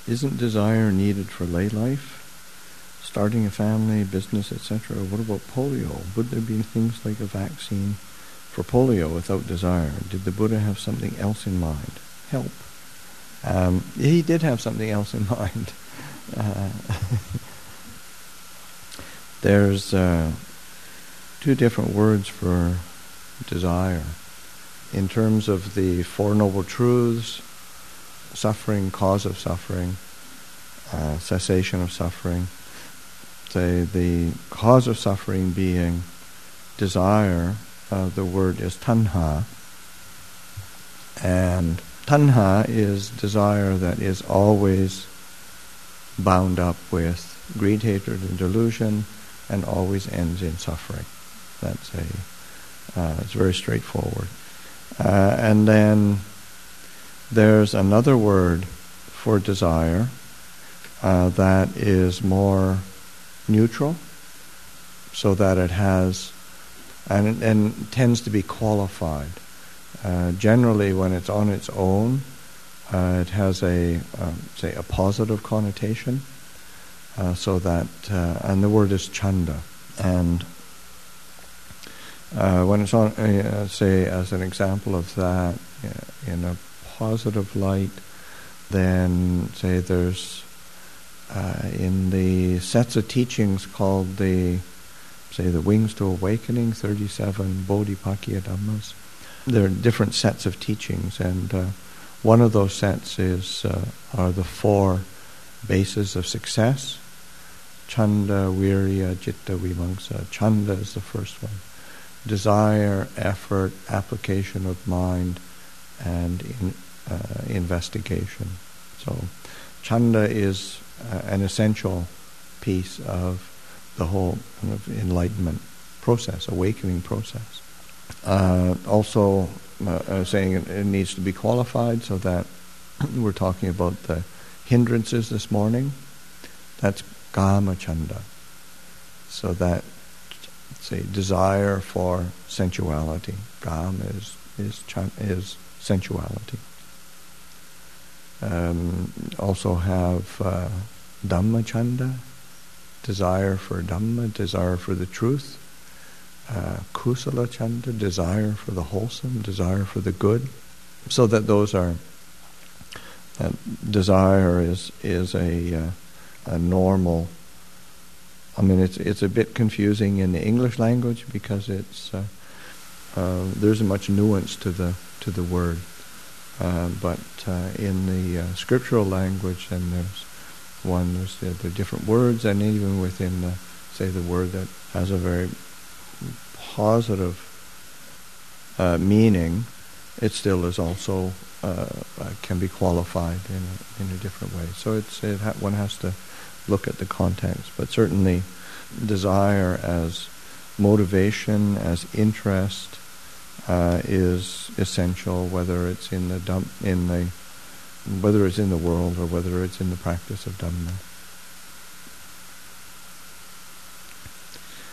Isn't desire needed for lay life? Starting a family, business, etc. What about polio? Would there be things like a vaccine for polio without desire? Did the Buddha have something else in mind? Help. He did have something else in mind. There's two different words for desire. In terms of the Four Noble Truths, suffering, cause of suffering, cessation of suffering, say the cause of suffering being desire, the word is tanha, and tanha is desire that is always bound up with greed, hatred, and delusion, and always ends in suffering. That's it's very straightforward. And then there's another word for desire that is more neutral, so that it has and tends to be qualified. Generally, when it's on its own, it has a positive connotation. So that and the word is chanda, and when it's on, say as an example of that, in a positive light, then say there's in the sets of teachings called the Wings to Awakening, 37 Bodhipakkhya Dhammas. There are different sets of teachings, and one of those sets are the four bases of success. Chanda, Virya, Citta, Vimamsa. Chanda is the first one. Desire, effort, application of mind, and investigation. So Chanda is an essential piece of the whole kind of enlightenment process, awakening process. Also, saying it needs to be qualified, so that we're talking about the hindrances this morning. That's Kama Chanda. So that, say, desire for sensuality. Kama is sensuality. Also have Dhamma Chanda, desire for Dhamma, desire for the truth. Kusala Chanda, desire for the wholesome, desire for the good. So that those are, that desire is a normal. I mean, it's a bit confusing in the English language because it's there isn't much nuance to the word, but in the scriptural language, then there's the different words, and even within the word that has a very positive meaning, it still is also can be qualified in a different way. So one has to look at the context, but certainly desire as motivation, as interest, is essential, whether it's in the world or whether it's in the practice of Dhamma.